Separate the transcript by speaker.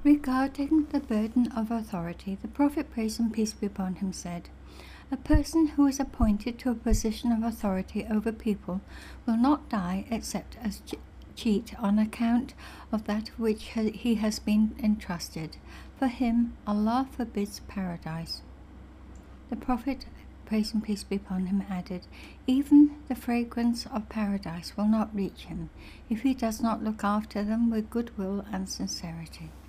Speaker 1: Regarding the burden of authority, the Prophet, praise and peace be upon him, said, "A person who is appointed to a position of authority over people will not die except as cheat on account of that which he has been entrusted. For him, Allah forbids paradise." The Prophet, praise and peace be upon him, added, "Even the fragrance of paradise will not reach him if he does not look after them with goodwill and sincerity."